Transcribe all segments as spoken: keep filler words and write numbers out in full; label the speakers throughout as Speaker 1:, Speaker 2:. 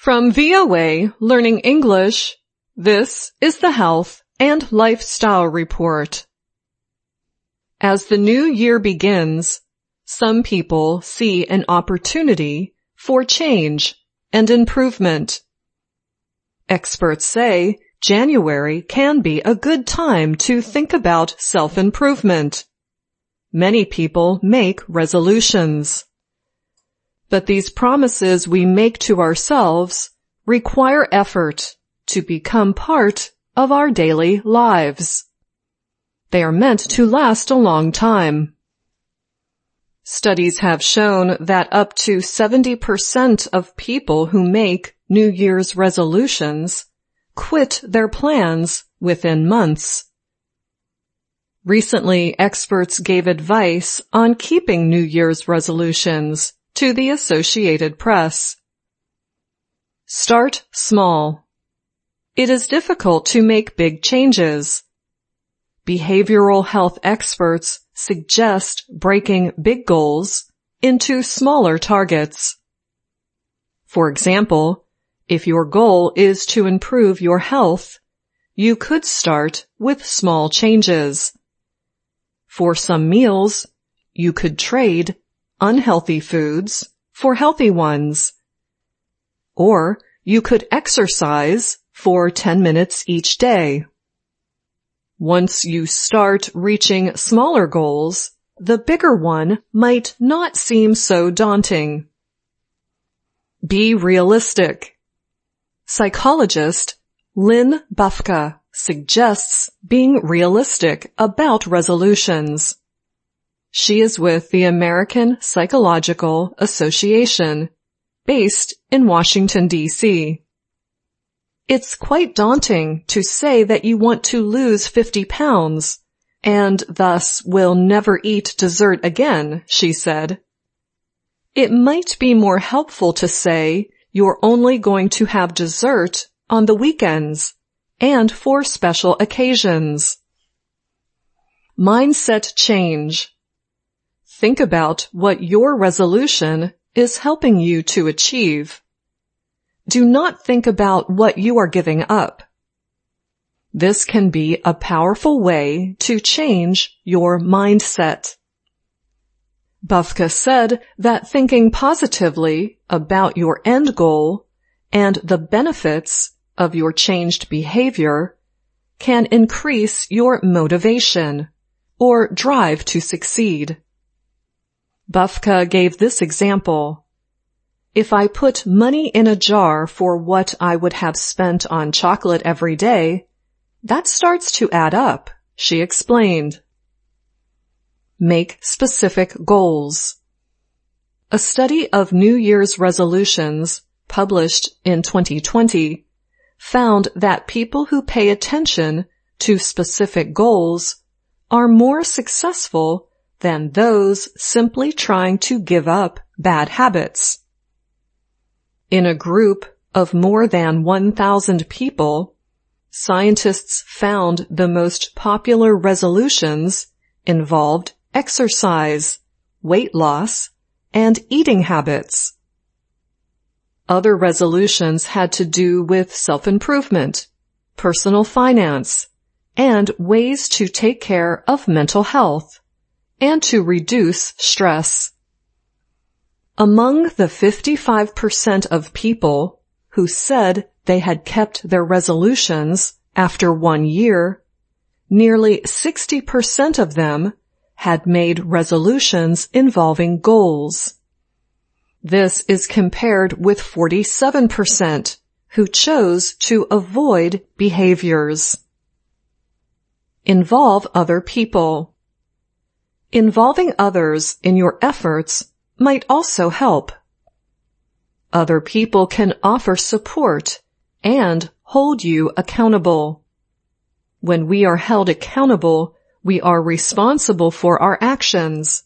Speaker 1: From V O A Learning English, this is the Health and Lifestyle Report. As the new year begins, some people see an opportunity for change and improvement. Experts say January can be a good time to think about self-improvement. Many people make resolutions. But these promises we make to ourselves require effort to become part of our daily lives. They are meant to last a long time. Studies have shown that up to seventy percent of people who make New Year's resolutions quit their plans within months. Recently, experts gave advice on keeping New Year's resolutions to the Associated Press. Start small. It is difficult to make big changes. Behavioral health experts suggest breaking big goals into smaller targets. For example, if your goal is to improve your health, you could start with small changes. For some meals, you could trade unhealthy foods for healthy ones. Or you could exercise for ten minutes each day. Once you start reaching smaller goals, the bigger one might not seem so daunting. Be realistic. Psychologist Lynn Bufka suggests being realistic about resolutions. She is with the American Psychological Association, based in Washington, D C It's quite daunting to say that you want to lose fifty pounds, and thus will never eat dessert again, she said. It might be more helpful to say you're only going to have dessert on the weekends and for special occasions. Mindset change. Think about what your resolution is helping you to achieve. Do not think about what you are giving up. This can be a powerful way to change your mindset. Bufka said that thinking positively about your end goal and the benefits of your changed behavior can increase your motivation or drive to succeed. Bufka gave this example. If I put money in a jar for what I would have spent on chocolate every day, that starts to add up, she explained. Make specific goals. A study of New Year's resolutions published in twenty twenty found that people who pay attention to specific goals are more successful than those simply trying to give up bad habits. In a group of more than one thousand people, scientists found the most popular resolutions involved exercise, weight loss, and eating habits. Other resolutions had to do with self-improvement, personal finance, and ways to take care of mental health and to reduce stress. Among the fifty-five percent of people who said they had kept their resolutions after one year, nearly sixty percent of them had made resolutions involving goals. This is compared with forty-seven percent who chose to avoid behaviors. Involve other people. Involving others in your efforts might also help. Other people can offer support and hold you accountable. When we are held accountable, we are responsible for our actions.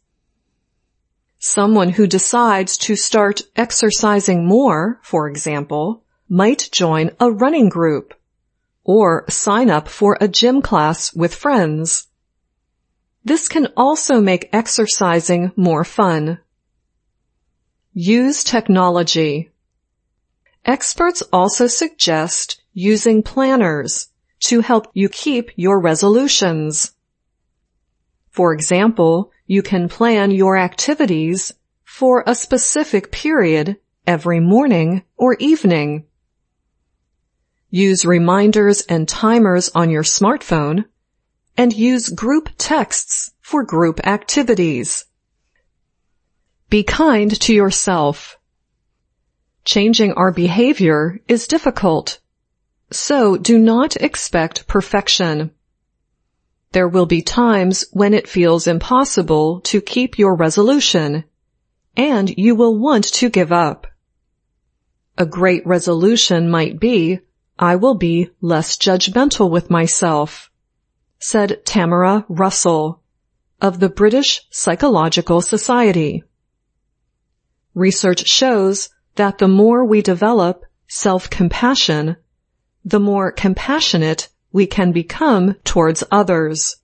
Speaker 1: Someone who decides to start exercising more, for example, might join a running group or sign up for a gym class with friends. This can also make exercising more fun. Use technology. Experts also suggest using planners to help you keep your resolutions. For example, you can plan your activities for a specific period every morning or evening. Use reminders and timers on your smartphone, and use group texts for group activities. Be kind to yourself. Changing our behavior is difficult, so do not expect perfection. There will be times when it feels impossible to keep your resolution, and you will want to give up. A great resolution might be, I will be less judgmental with myself, said Tamara Russell of the British Psychological Society. Research shows that the more we develop self-compassion, the more compassionate we can become towards others.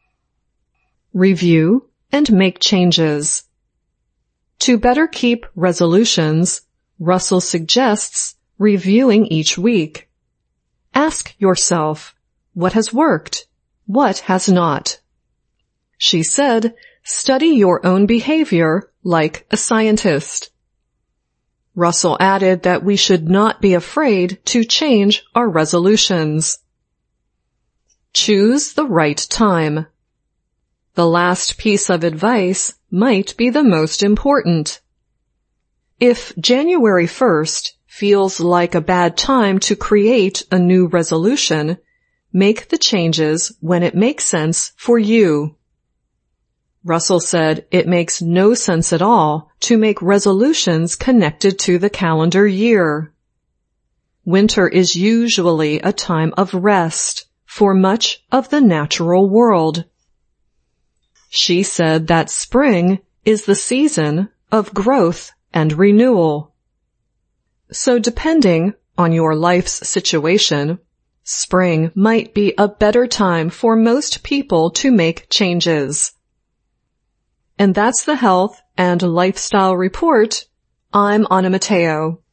Speaker 1: Review and make changes. To better keep resolutions, Russell suggests reviewing each week. Ask yourself, what has worked? What has not? She said, study your own behavior like a scientist. Russell added that we should not be afraid to change our resolutions. Choose the right time. The last piece of advice might be the most important. If January first feels like a bad time to create a new resolution, make the changes when it makes sense for you. Russell said it makes no sense at all to make resolutions connected to the calendar year. Winter is usually a time of rest for much of the natural world. She said that spring is the season of growth and renewal. So depending on your life's situation, spring might be a better time for most people to make changes. And that's the Health and Lifestyle Report. I'm Anna Matteo.